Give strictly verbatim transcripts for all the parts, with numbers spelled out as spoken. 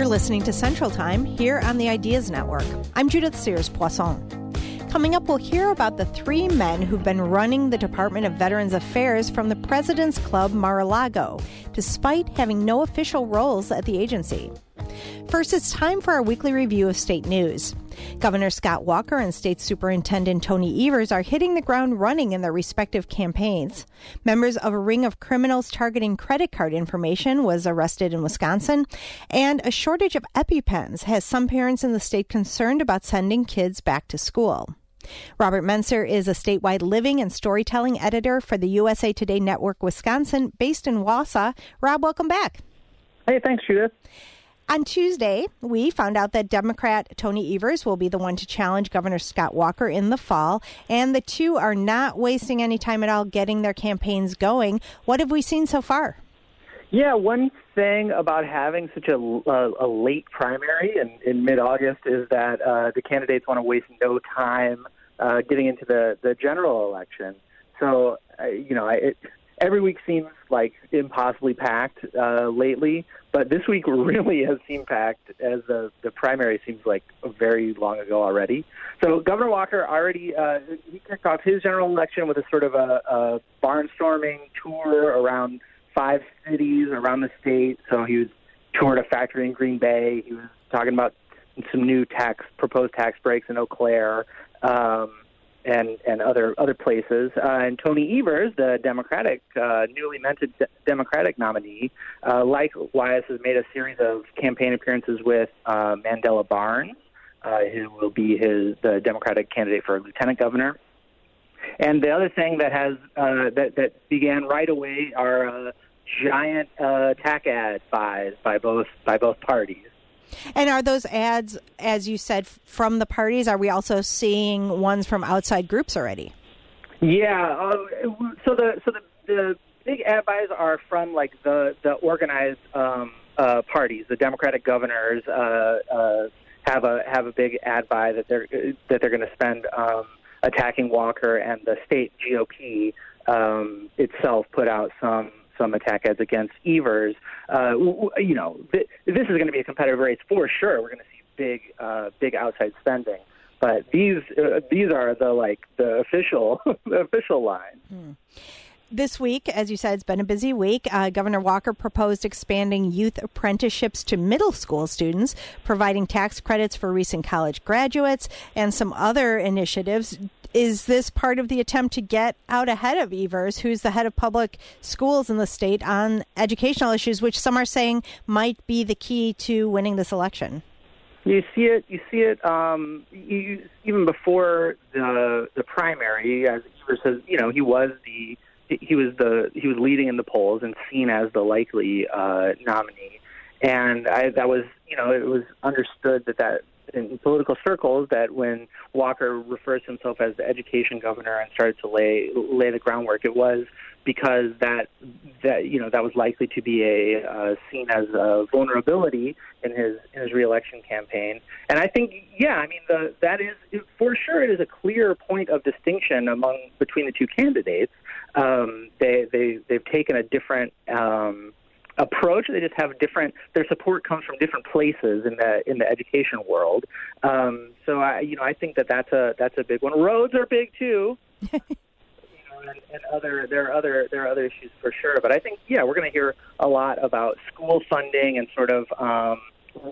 You're listening to Central Time here on the Ideas Network. I'm Judith Sears-Poisson. Coming up, we'll hear about the three men who've been running the Department of Veterans Affairs from the President's Club Mar-a-Lago, despite having no official roles at the agency. First, it's time for our weekly review of state news. Governor Scott Walker and State Superintendent Tony Evers are hitting the ground running in their respective campaigns. Members of a ring of criminals targeting credit card information was arrested in Wisconsin, and a shortage of EpiPens has some parents in the state concerned about sending kids back to school. Robert Menser is a statewide living and storytelling editor for the U S A Today Network Wisconsin, based in Wausau. Rob, welcome back. Hey, thanks, Judith. On Tuesday, we found out that Democrat Tony Evers will be the one to challenge Governor Scott Walker in the fall, and the two are not wasting any time at all getting their campaigns going. What have we seen so far? Yeah, one thing about having such a, a, a late primary in, in mid-August is that uh, the candidates want to waste no time uh, getting into the, the general election. So, uh, you know, it, every week seems like impossibly packed uh, lately, but this week really has seemed packed, as the, the primary seems like very long ago already. So Governor Walker already uh, he kicked off his general election with a sort of a, a barnstorming tour around five cities around the state. So he was toured a factory in Green Bay. He was talking about some new tax proposed tax breaks in Eau Claire. Um, and and other other places. Uh, and Tony Evers, the Democratic, uh, newly minted de- Democratic nominee, uh, likewise has made a series of campaign appearances with uh, Mandela Barnes, uh, who will be his the Democratic candidate for lieutenant governor. And the other thing that has uh, that that began right away are uh, giant uh, attack ad buys by both by both parties. And are those ads, as you said, from the parties? Are we also seeing ones from outside groups already? Yeah. Uh, so the so the, the big ad buys are from like the the organized um, uh, parties. The Democratic governors uh, uh, have a have a big ad buy that they're that they're going to spend um, attacking Walker, and the state G O P um, itself put out some. some attack ads against Evers. Uh, you know, th- this is going to be a competitive race for sure. We're going to see big, uh, big outside spending. But these, uh, these are the like the official, the official line. Hmm. This week, as you said, it's been a busy week. Uh, Governor Walker proposed expanding youth apprenticeships to middle school students, providing tax credits for recent college graduates, and some other initiatives. Is this part of the attempt to get out ahead of Evers, who's the head of public schools in the state, on educational issues, which some are saying might be the key to winning this election? You see it. You see it um, you, even before the the primary. As Evers says, you know, he was the he was the he was leading in the polls and seen as the likely uh, nominee. And I, that was, you know, it was understood that that. in political circles that when Walker refers to himself as the education governor and started to lay lay the groundwork, it was because that that you know that was likely to be a uh, seen as a vulnerability in his in his reelection campaign. And I think, yeah, I mean the that is for sure it is a clear point of distinction among between the two candidates. Um, they they they've taken a different. Um, approach. They just have different. Their support comes from different places in the in the education world. Um, so I, you know, I think that that's a that's a big one. Roads are big too. you know, and, and other there are other there are other issues for sure. But I think yeah, we're going to hear a lot about school funding and sort of um,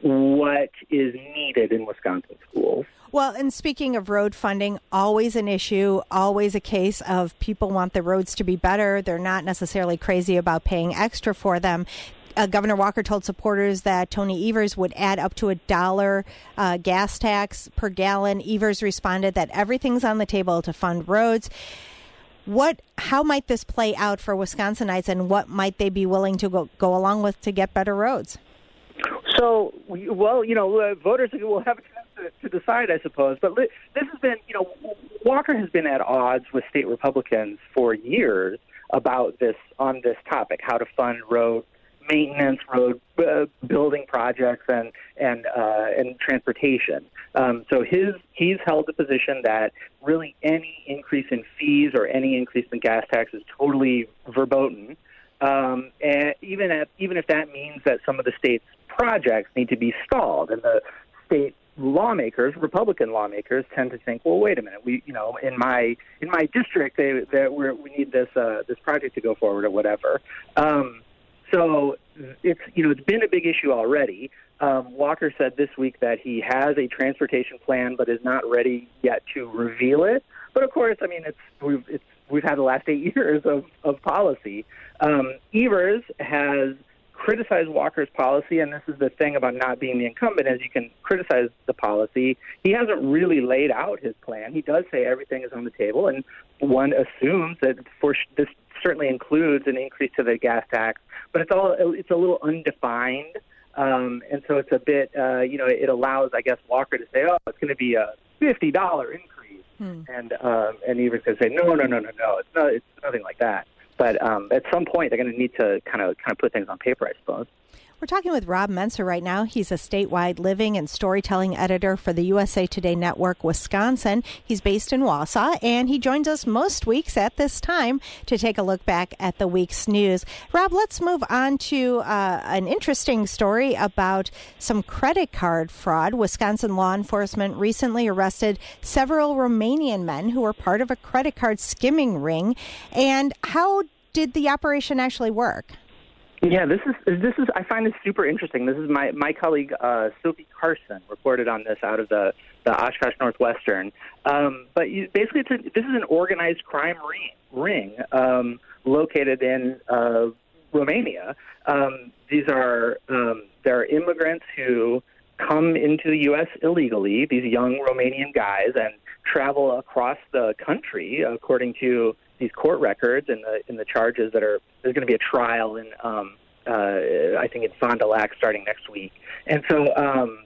what is needed in Wisconsin schools. Well, and speaking of road funding, always an issue, always a case of people want the roads to be better. They're not necessarily crazy about paying extra for them. Uh, Governor Walker told supporters that Tony Evers would add up to a dollar uh, gas tax per gallon. Evers responded that everything's on the table to fund roads. What? How might this play out for Wisconsinites, and what might they be willing to go, go along with to get better roads? So, well, you know, uh, voters will have a chance to, to decide, I suppose. But li- this has been, you know, Walker has been at odds with state Republicans for years about this on this topic, how to fund road maintenance, road uh, building projects, and and uh, and transportation. Um, so his he's held the position that really any increase in fees or any increase in gas tax is totally verboten. Um, and even if, even if that means that some of the state's projects need to be stalled, and the state lawmakers, Republican lawmakers, tend to think, well, wait a minute, we, you know, in my in my district, they, they we're, we need this uh, this project to go forward or whatever. Um, so it's you know it's been a big issue already. Um, Walker said this week that he has a transportation plan, but is not ready yet to reveal it. But of course, I mean, it's we've it's we've had the last eight years of of policy. Um, Evers has criticized Walker's policy, and this is the thing about not being the incumbent, is you can criticize the policy. He hasn't really laid out his plan. He does say everything is on the table, and one assumes that for this certainly includes an increase to the gas tax, but it's all it's a little undefined, um, and so it's a bit, uh, you know, it allows, I guess, Walker to say, oh, it's going to be a fifty dollars increase, hmm. and um, and Evers can say, no, no, no, no, no, it's not, it's nothing like that. But um, at some point, they're going to need to kind of kind of put things on paper, I suppose. We're talking with Rob Mentzer right now. He's a statewide living and storytelling editor for the U S A Today Network Wisconsin. He's based in Wausau, and he joins us most weeks at this time to take a look back at the week's news. Rob, let's move on to uh, an interesting story about some credit card fraud. Wisconsin law enforcement recently arrested several Romanian men who were part of a credit card skimming ring. And how did the operation actually work? Yeah, this is this is. I find this super interesting. This is my my colleague uh, Sophie Carson reported on this out of the the Oshkosh Northwestern. Um, but you, basically, it's a, this is an organized crime ring, ring um, located in uh, Romania. Um, these are um, there are immigrants who come into the U S illegally. These young Romanian guys and travel across the country according to these court records and the in the charges that are. There's going to be a trial in, um, uh, I think, in Fond du Lac starting next week. And so um,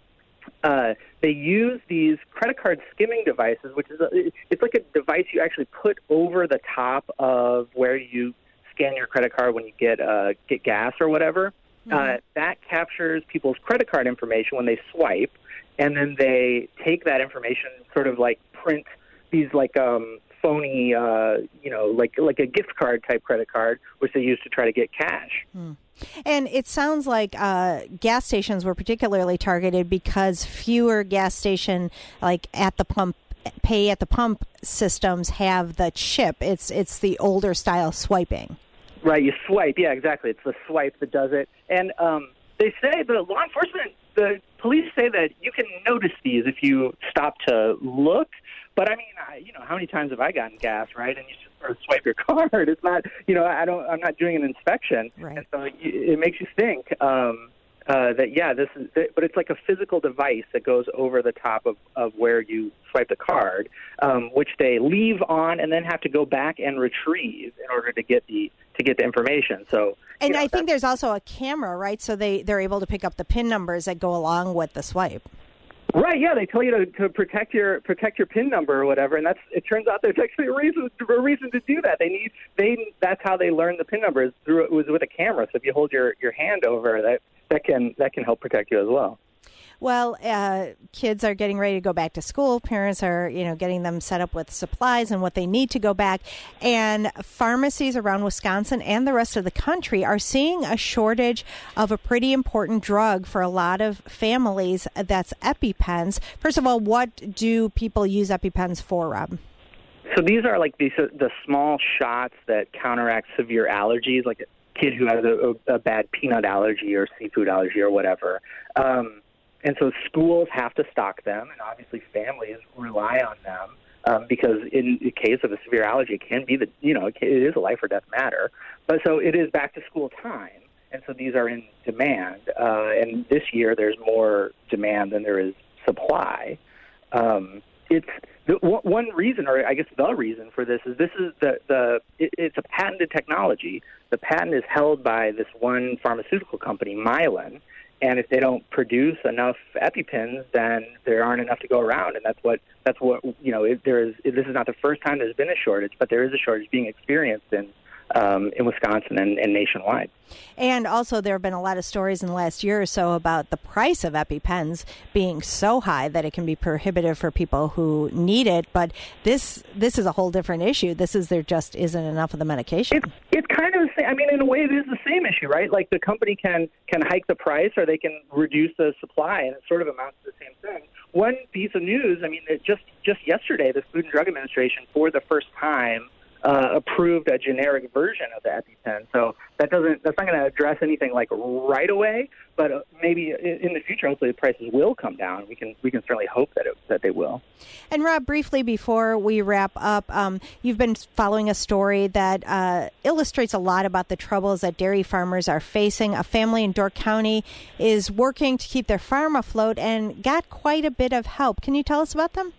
uh, they use these credit card skimming devices, which is a, it's like a device you actually put over the top of where you scan your credit card when you get uh, get gas or whatever. Mm-hmm. Uh, that captures people's credit card information when they swipe, and then they take that information, sort of like print these like um, phony, uh, you know, like like a gift card type credit card, which they use to try to get cash. Mm. And it sounds like uh, gas stations were particularly targeted because fewer gas station, like at the pump, pay at the pump systems have the chip. It's it's the older style swiping. Right, you swipe. Yeah, exactly. It's the swipe that does it. And um, they say the law enforcement, the police say that you can notice these if you stop to look. But I mean, I, you know, how many times have I gotten gas, right? And you just sort of swipe your card. It's not, you know, I don't, I'm not doing an inspection, right. And so it makes you think um, uh, that yeah, this is. But it's like a physical device that goes over the top of, of where you swipe the card, um, which they leave on and then have to go back and retrieve in order to get the to get the information. So, and you know, I think there's also a camera, right? So they they're able to pick up the PIN numbers that go along with the swipe. Right, yeah, they tell you to, to protect your protect your PIN number or whatever, and that's it. Turns out there's actually a reason a reason to do that. They need they that's how they learn the PIN number is through it was with a camera. So if you hold your, your hand over, that that can that can help protect you as well. Well, uh, kids are getting ready to go back to school. Parents are, you know, getting them set up with supplies and what they need to go back. And pharmacies around Wisconsin and the rest of the country are seeing a shortage of a pretty important drug for a lot of families. That's EpiPens. First of all, what do people use EpiPens for, Rob? So these are like these, the small shots that counteract severe allergies, like a kid who has a, a bad peanut allergy or seafood allergy or whatever. Um, And so schools have to stock them, and obviously families rely on them um, because in the case of a severe allergy, it can be the, you know, it is a life or death matter. But so it is back to school time, and so these are in demand. Uh, and this year there's more demand than there is supply. Um, it's the, one reason, or I guess the reason for this is this is the, the it, it's a patented technology. The patent is held by this one pharmaceutical company, Mylan. And if they don't produce enough EpiPens, then there aren't enough to go around, and that's what that's what you know. If there is, if this is not the first time there's been a shortage, but there is a shortage being experienced in um, in Wisconsin and, and nationwide. And also, there have been a lot of stories in the last year or so about the price of EpiPens being so high that it can be prohibitive for people who need it. But this this is a whole different issue. This is there just isn't enough of the medication. It's, it's kind of the same. I mean, in a way, it is the same issue, right? Like the company can can hike the price or they can reduce the supply, and it sort of amounts to the same thing. One piece of news, I mean, it just just yesterday, the Food and Drug Administration, for the first time, Uh, approved a generic version of the EpiPen. So that doesn't that's not going to address anything like right away, but uh, maybe in, in the future, hopefully the prices will come down. We can we can certainly hope that it, that they will. And Rob, briefly before we wrap up, um, you've been following a story that uh, illustrates a lot about the troubles that dairy farmers are facing. A family in Door County is working to keep their farm afloat and got quite a bit of help. Can you tell us about them?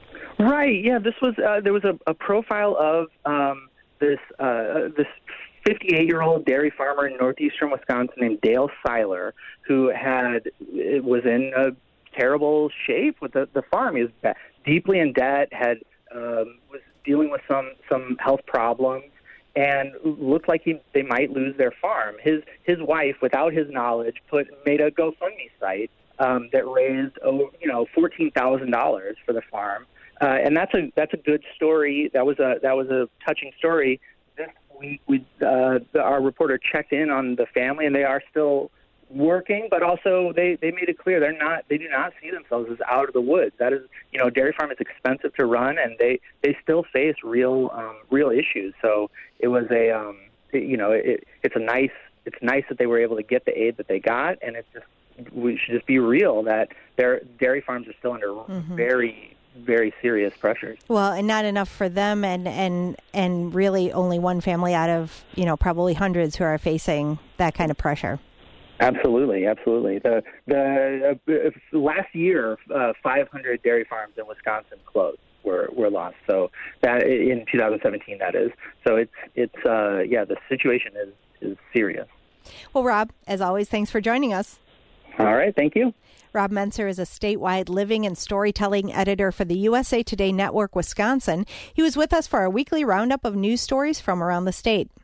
Right. Yeah. This was uh, there was a, a profile of um, this uh, this fifty-eight-year-old dairy farmer in northeastern Wisconsin named Dale Seiler, who had it was in a terrible shape with the, the farm. He was deeply in debt, had um, was dealing with some some health problems, and looked like he they might lose their farm. His his wife, without his knowledge, put made a GoFundMe site um, that raised oh, you know fourteen thousand dollars for the farm. Uh, and that's a that's a good story. That was a that was a touching story. This week, we uh, our reporter checked in on the family, and they are still working. But also, they, they made it clear they're not they do not see themselves as out of the woods. That is, you know, a dairy farm is expensive to run, and they, they still face real um, real issues. So it was a um, it, you know it, it's a nice it's nice that they were able to get the aid that they got, and it's just we should just be real that their dairy farms are still under mm-hmm. very very serious pressures. Well, and not enough for them, and, and and really only one family out of, you know, probably hundreds who are facing that kind of pressure. Absolutely, absolutely. The the uh, last year, uh, five hundred dairy farms in Wisconsin closed, were were lost. So that in two thousand seventeen, that is. So it's it's uh, yeah, the situation is is serious. Well, Rob, as always, thanks for joining us. All right, thank you. Rob Mentzer is a statewide living and storytelling editor for the U S A Today Network Wisconsin. He was with us for our weekly roundup of news stories from around the state.